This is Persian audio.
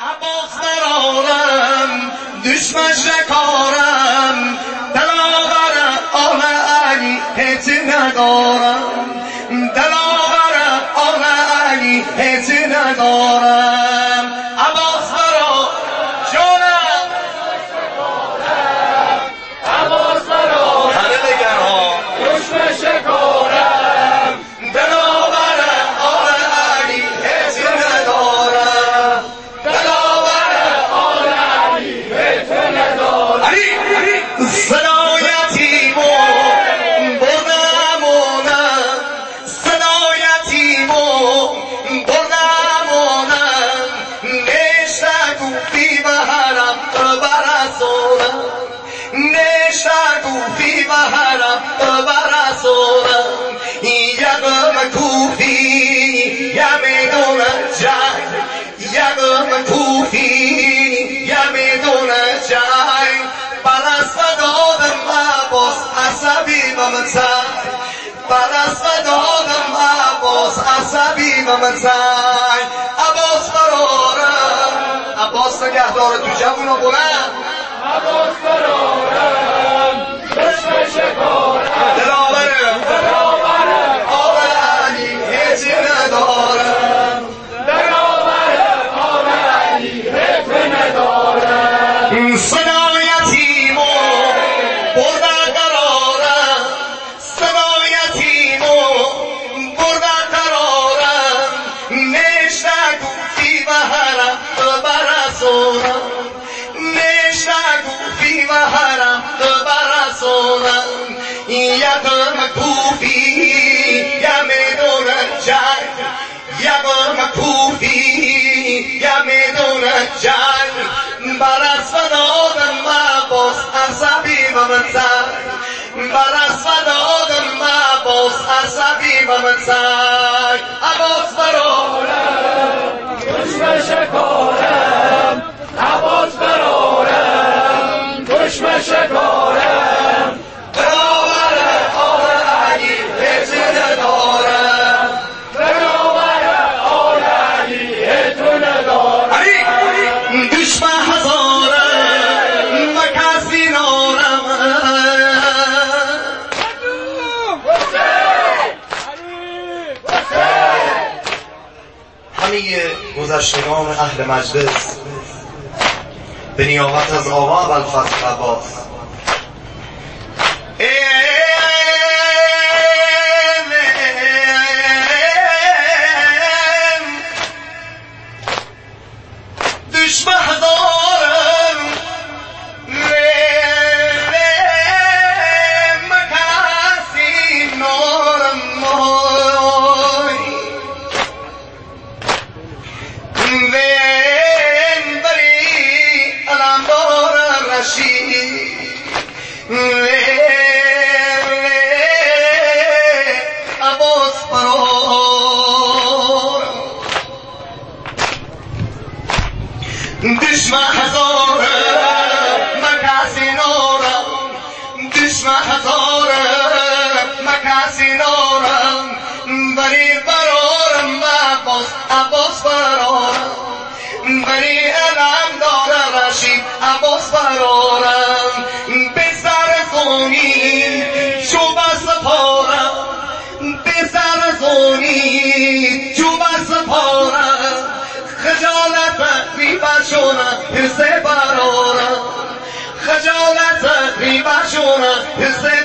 عباس برارم دشمن شکارم دلاور آل علی هیچ ندارم دلاور آل علی هیچ ندارم عباس برا جانم عباس برارم همه بگن ها دشمن شکارم دلاور آل علی هیچ ندارم صدایتیمو بردمونم صدایتیمو بردمونم نشتگو فی بهرم برسونم نشتگو فی بهرم برسونم یقم کوفی یمیدون جنگ یقم کوفی یمیدون جنگ برست دادم عباس عصبی ممتن برست دادم عباس عصبی ممتن عباس برارم عباس نگهدار تو جوونا بلند عباس برارم دشمن شکارم دلاورم آل علی هیچی ندارم دلاور آل علی هیچ ندارم صدایتیمو بردن قرارم صدایتیمو بردن قرارم نشتگو فی بهرم برسونم نشتگو فی بهرم برسونم یقم کوفی یمیدون جنگ یقم کوفی یمیدون جنگ برس دادم عباس عصبی ممتن برس دادم عباس عصبی ممتن عباس برارم دشمن شکارم عباس برارم دشمن شکارم دلاور آل علی هیچ ندارم دلاور آل علی هیچ ندارم علی دشمن هزارم و کسی نارم همه گذشتگان اهل مجلس به نیابت از آقا ابوالفضل عباس دشمن هزارم مکسی نارم وین بری علمدار رشید عباس برارم دشمن هزارم مکسی نارم دشمن هزارم مکسی نارم بری برارم عباس برارم بری علم دار رشید عباس برارم به سر زونی چو بس پارم به سر زونی چو بس پارم خجالت ریبشونم حرس برارم خجالت ریبشونم حرس